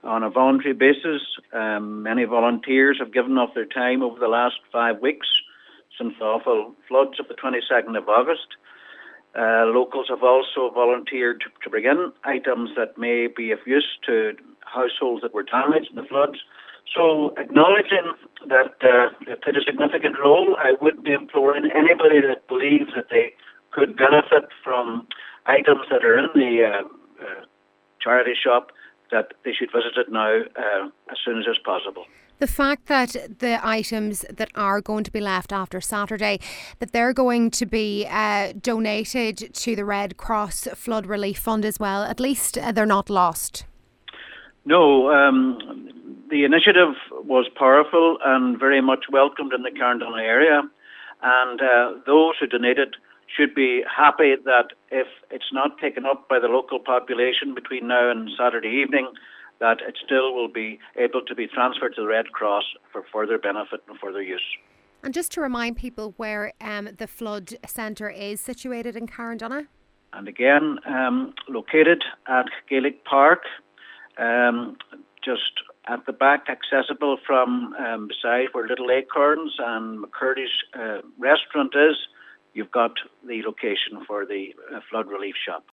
on a voluntary basis. Many volunteers have given up their time over the last 5 weeks since the awful floods of the 22nd of August. Locals have also volunteered to bring in items that may be of use to households that were damaged in the floods. So, acknowledging that they played a significant role, I would be imploring anybody that believes that they could benefit from items that are in the charity shop that they should visit it now as soon as possible. The fact that the items that are going to be left after Saturday, that they're going to be donated to the Red Cross Flood Relief Fund as well, at least they're not lost. No, the initiative was powerful and very much welcomed in the Carndonagh area, and those who donated should be happy that if it's not taken up by the local population between now and Saturday evening, that it still will be able to be transferred to the Red Cross for further benefit and further use. And just to remind people where the flood centre is situated in Carndonagh? And again, located at Gaelic Park, just at the back, accessible from beside where Little Acorns and McCurdy's restaurant is. You've got the location for the flood relief shop.